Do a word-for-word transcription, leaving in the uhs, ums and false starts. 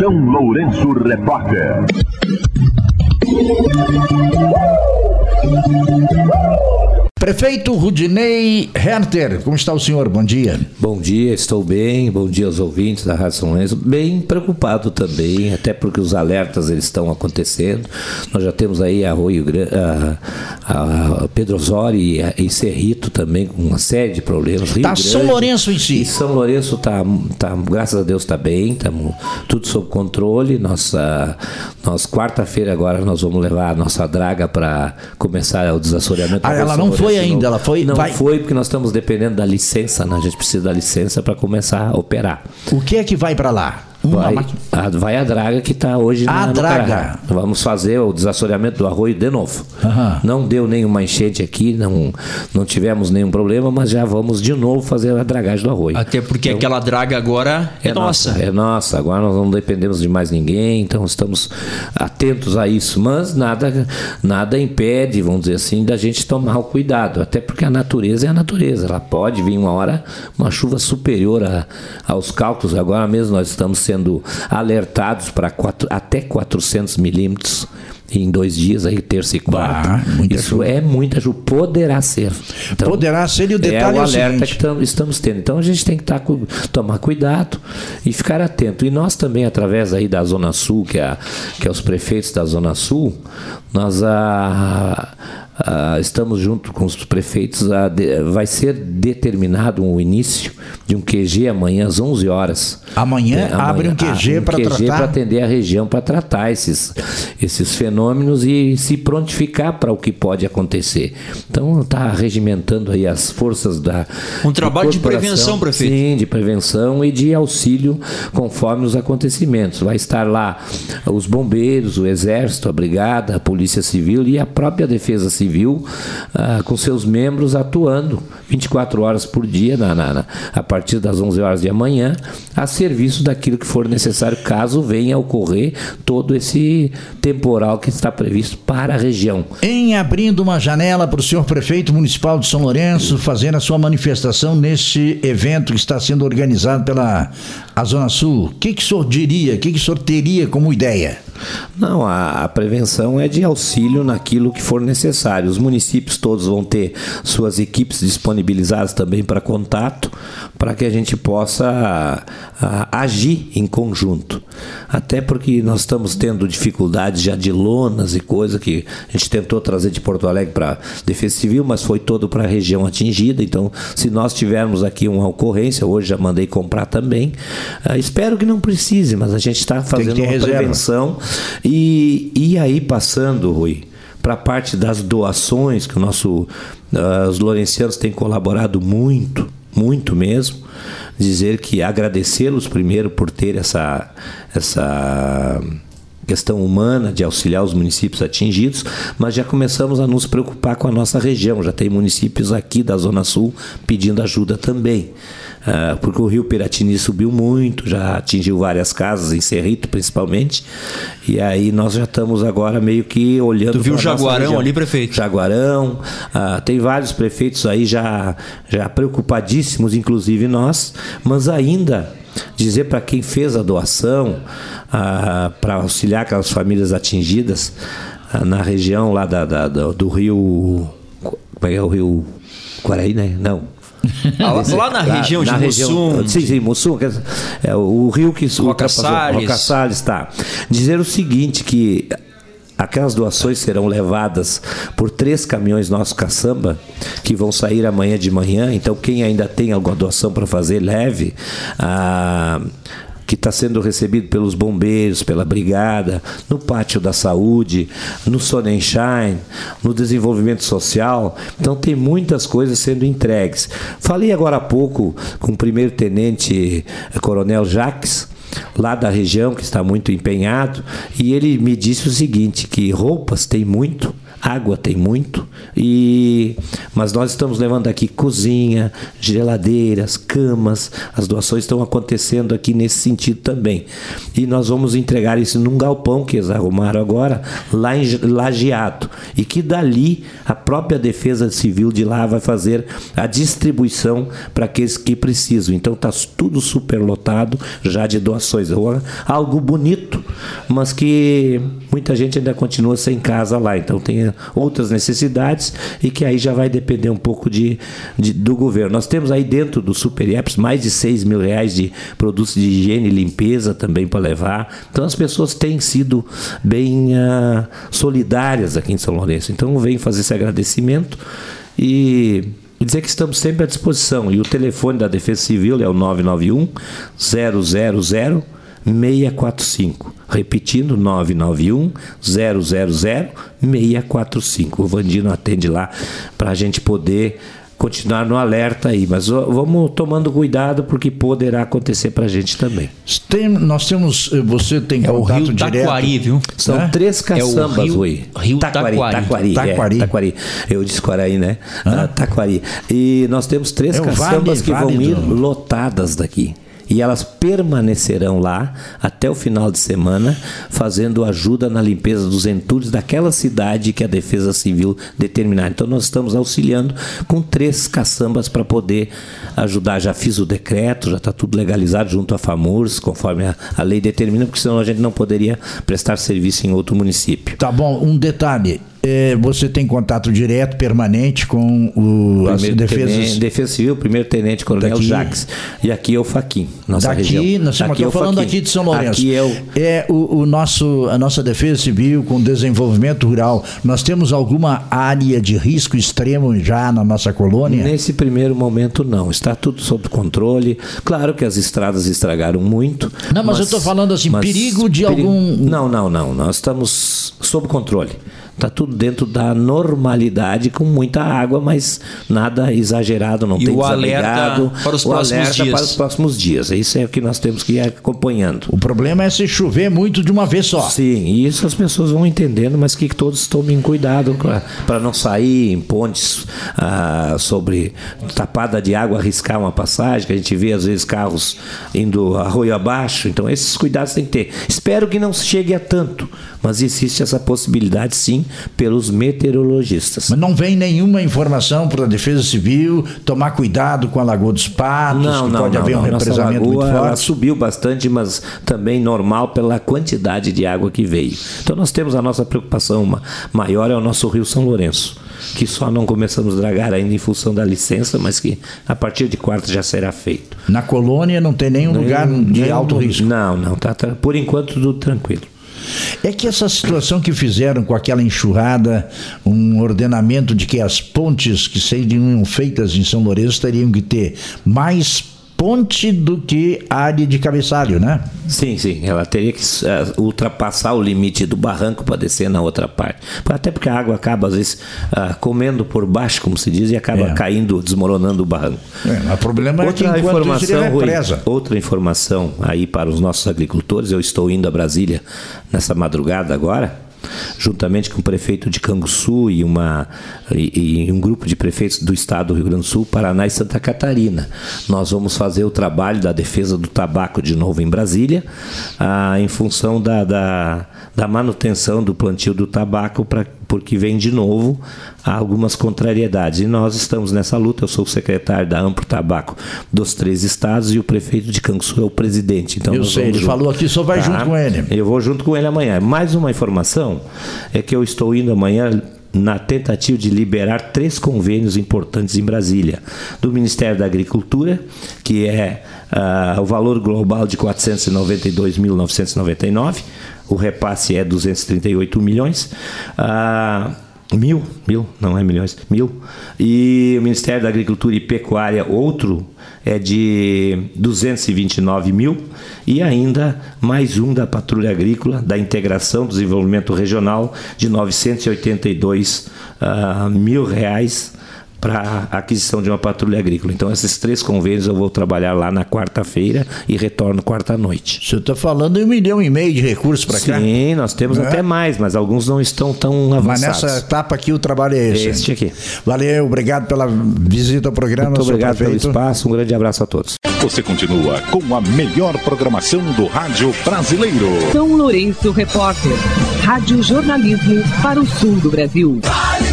São Lourenço Repórter. Prefeito Rudinei Herter, como está o senhor? Bom dia. Bom dia, estou bem. Bom dia aos ouvintes da Rádio São Lourenço. Bem preocupado também, até porque os alertas eles estão acontecendo. Nós já temos aí Arroio Grande, a, a Pedro Osório e, a, e Cerrito também com uma série de problemas. Está São Lourenço em si. E São Lourenço está, tá, graças a Deus, está bem, estamos tudo sob controle. Nossa, nós quarta-feira agora nós vamos levar a nossa draga para começar o desassoreamento. Ah, ela não foi ainda, ela foi... Não vai... foi porque nós estamos dependendo da licença, né? A gente precisa da licença para começar a operar. O que é que vai para lá? Vai a, vai a draga que está hoje a na, draga. Vamos fazer o desassoreamento do arroio de novo. Uhum. Não deu nenhuma enchente aqui, não, não tivemos nenhum problema, mas já vamos de novo fazer a dragagem do arroio. Até porque então, aquela draga agora é, é nossa. nossa. É nossa, agora nós não dependemos de mais ninguém, então estamos atentos a isso, mas nada, nada impede, vamos dizer assim, da gente tomar o cuidado, até porque a natureza é a natureza, ela pode vir uma hora, uma chuva superior a, aos cálculos. Agora mesmo nós estamos sendo alertados para quatro, até quatrocentos milímetros em dois dias, aí terça e quarta. Bah, Isso chuva. É muita chuva, poderá ser. Então, poderá ser, e o detalhe é o, é o alerta seguinte. que tam, estamos tendo. Então a gente tem que tá, tomar cuidado e ficar atento. E nós também, através aí da Zona Sul, que é, que é os prefeitos da Zona Sul, nós a, a, estamos junto com os prefeitos, a, de, vai ser determinado o início de um Q G amanhã às onze horas. Amanhã, é, amanhã abre um Q G um para tratar? para atender a região, para tratar esses, esses fenômenos e se prontificar para o que pode acontecer. Então está regimentando aí as forças da... Um trabalho de prevenção, prefeito. Sim, de prevenção e de auxílio conforme os acontecimentos. Vai estar lá os bombeiros, o Exército, a Brigada, a Polícia Civil e a própria Defesa Civil ah, com seus membros atuando vinte e quatro horas por dia, na, na, na, a partir das onze horas de amanhã, a serviço daquilo que for necessário, caso venha a ocorrer todo esse temporal que está previsto para a região. Em abrindo uma janela para o senhor prefeito municipal de São Lourenço fazer a sua manifestação neste evento que está sendo organizado pela a Zona Sul, o que, que o senhor diria, o que, que o senhor teria como ideia? Não, a, a prevenção é de auxílio naquilo que for necessário. Os municípios todos vão ter suas equipes disponibilizadas também para contato, para que a gente possa a, a, agir em conjunto. Até porque nós estamos tendo dificuldades já de lonas e coisa que a gente tentou trazer de Porto Alegre para a Defesa Civil, mas foi todo para a região atingida. Então, se nós tivermos aqui uma ocorrência, hoje já mandei comprar também. Uh, espero que não precise, mas a gente está fazendo uma reserva. prevenção. E, e aí, passando, Rui, para a parte das doações, que o nosso, uh, os lourencianos têm colaborado muito, muito mesmo, dizer que agradecê-los primeiro por ter essa, essa questão humana de auxiliar os municípios atingidos, mas já começamos a nos preocupar com a nossa região. Já tem municípios aqui da Zona Sul pedindo ajuda também. Uh, porque o rio Piratini subiu muito, já atingiu várias casas, em Cerrito principalmente, e aí nós já estamos agora meio que olhando. Tu viu o Jaguarão ali, prefeito? Jaguarão, uh, tem vários prefeitos aí já, já preocupadíssimos, inclusive nós, mas ainda dizer para quem fez a doação, uh, para auxiliar aquelas famílias atingidas uh, na região lá da, da, da, do rio. Como é, é o rio Quaraí, né? Não. Ah, lá, lá na região na, de na Mussum. Região, sim, sim, Mussum, é, o rio que Roca Salles. Roca Salles, tá. Dizer o seguinte, que aquelas doações serão levadas por três caminhões nossos caçamba, que vão sair amanhã de manhã. Então, quem ainda tem alguma doação para fazer, leve. A... que está sendo recebido pelos bombeiros, pela brigada, no pátio da saúde, no Sonnenschein, no desenvolvimento social. Então tem muitas coisas sendo entregues. Falei agora há pouco com o primeiro-tenente Coronel Jacques, lá da região, que está muito empenhado, e ele me disse o seguinte, que roupas tem muito, água tem muito, e, mas nós estamos levando aqui cozinha, geladeiras, camas, as doações estão acontecendo aqui nesse sentido também. E nós vamos entregar isso num galpão que eles arrumaram agora, lá em Lajeado, e que dali a própria Defesa Civil de lá vai fazer a distribuição para aqueles que precisam. Então está tudo superlotado já de doações. Algo bonito, mas que muita gente ainda continua sem casa lá. Então tem outras necessidades e que aí já vai depender um pouco de, de, do governo. Nós temos aí dentro do Super I E P S mais de seis mil reais de produtos de higiene e limpeza também para levar. Então as pessoas têm sido bem uh, solidárias aqui em São Lourenço. Então vem fazer esse agradecimento e dizer que estamos sempre à disposição. E o telefone da Defesa Civil é o nove nove um, zero zero zero, seis quatro cinco. Repetindo, nove nove um, zero zero zero, seis quatro cinco. O Vandino atende lá para a gente poder continuar no alerta aí, mas vamos tomando cuidado porque poderá acontecer para a gente também. Tem, nós temos, você tem é contato o Rio direto? Taquari, viu? São é? três caçambas, é o Rio, Rio Taquari, Taquari. Taquari, Taquari. É, Taquari. Eu disse Quaraí, né? Ah, Taquari. E nós temos três é caçambas vale, que vale vão ir do... lotadas daqui. E elas permanecerão lá até o final de semana, fazendo ajuda na limpeza dos entulhos daquela cidade que a Defesa Civil determinar. Então nós estamos auxiliando com três caçambas para poder ajudar. Já fiz o decreto, já está tudo legalizado junto à FAMURS, conforme a, a lei determina, porque senão a gente não poderia prestar serviço em outro município. Tá bom, um detalhe. É, você tem contato direto, permanente com o as defesas... Defesa Civil, primeiro tenente coronel daqui, Jacques. E aqui é o Faquim, nossa daqui, região. Nós estamos aqui é falando Faquim. aqui de São Lourenço. Aqui é, o... é o, o nosso, a nossa Defesa Civil com desenvolvimento rural. Nós temos alguma área de risco extremo já na nossa colônia? Nesse primeiro momento não, está tudo sob controle. Claro que as estradas estragaram muito. Não, mas, mas eu estou falando assim, perigo de perigo... algum... Não, não, não, nós estamos sob controle. Está tudo dentro da normalidade, com muita água, mas nada exagerado, não e tem o desaligado. Alerta para os o próximos alerta dias. para os próximos dias. Isso é o que nós temos que ir acompanhando. O problema é se chover muito de uma vez só. Sim, e isso as pessoas vão entendendo, mas que todos tomem cuidado para não sair em pontes ah, sobre tapada de água, arriscar uma passagem, que a gente vê às vezes carros indo arroio abaixo. Então esses cuidados tem que ter. Espero que não chegue a tanto, mas existe essa possibilidade sim, pelos meteorologistas. Mas não vem nenhuma informação para a Defesa Civil tomar cuidado com a Lagoa dos Patos, não, que não, pode não, haver não. um represamento Nossa lagoa, muito forte? Ela subiu bastante, mas também normal pela quantidade de água que veio. Então nós temos a nossa preocupação maior é o nosso Rio São Lourenço, que só não começamos a dragar ainda em função da licença, mas que a partir de quarta já será feito. Na colônia não tem nenhum nem, lugar de nem, alto risco? Não, não, tá, tá, por enquanto tudo tranquilo. É que essa situação que fizeram com aquela enxurrada, um ordenamento de que as pontes que seriam feitas em São Lourenço teriam que ter mais ponte do que área de cabeçalho, né? Sim, sim. Ela teria que uh, ultrapassar o limite do barranco para descer na outra parte. Até porque a água acaba, às vezes, uh, comendo por baixo, como se diz, e acaba é. caindo, desmoronando o barranco. É, o problema outra é que informação, Rui, outra informação aí para os nossos agricultores, eu estou indo a Brasília nessa madrugada agora, juntamente com o prefeito de Canguçu e, uma, e, e um grupo de prefeitos do estado do Rio Grande do Sul, Paraná e Santa Catarina. Nós vamos fazer o trabalho da defesa do tabaco de novo em Brasília, ah, em função da, da, da manutenção do plantio do tabaco, pra, porque vem de novo algumas contrariedades. E nós estamos nessa luta. Eu sou o secretário da Ampro Tabaco dos três estados e o prefeito de Canguçu é o presidente. Então, eu sei, ele junto. falou aqui, só vai tá? junto com ele. Eu vou junto com ele amanhã. Mais uma informação é que eu estou indo amanhã na tentativa de liberar três convênios importantes em Brasília. Do Ministério da Agricultura, que é uh, o valor global de quatrocentos e noventa e dois mil novecentos e noventa e nove, o repasse é duzentos e trinta e oito milhões, uh, mil, mil, não é milhões, mil, e o Ministério da Agricultura e Pecuária, outro, é de duzentos e vinte e nove mil, e ainda mais um da Patrulha Agrícola, da Integração do Desenvolvimento Regional, de novecentos e oitenta e dois uh, mil reais, para a aquisição de uma patrulha agrícola. Então, esses três convênios eu vou trabalhar lá na quarta-feira e retorno quarta-noite. O senhor está falando em um milhão e meio de recursos para cá? Sim, nós temos é. até mais, mas alguns não estão tão avançados. Mas nessa etapa aqui o trabalho é esse. Este aqui. Valeu, obrigado pela visita ao programa. Muito obrigado pelo espaço, um grande abraço a todos. Você continua com a melhor programação do rádio brasileiro. São Lourenço Repórter, rádio jornalismo para o sul do Brasil.